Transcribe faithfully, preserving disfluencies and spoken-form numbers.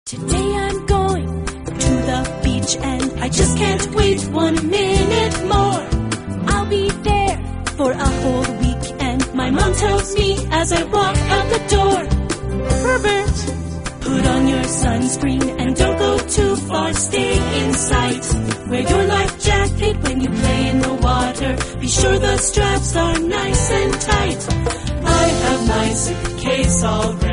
Today I'm going to the beach and I just can't wait one minute more. I'll be there for a whole week and my mom tells me as I walk out the door, Herbert, put on your sunscreen and don't go too far, stay in sight. Wear your life jacket when you play in the water. Be sure the straps are nice and tight. I have my suitcase all ready.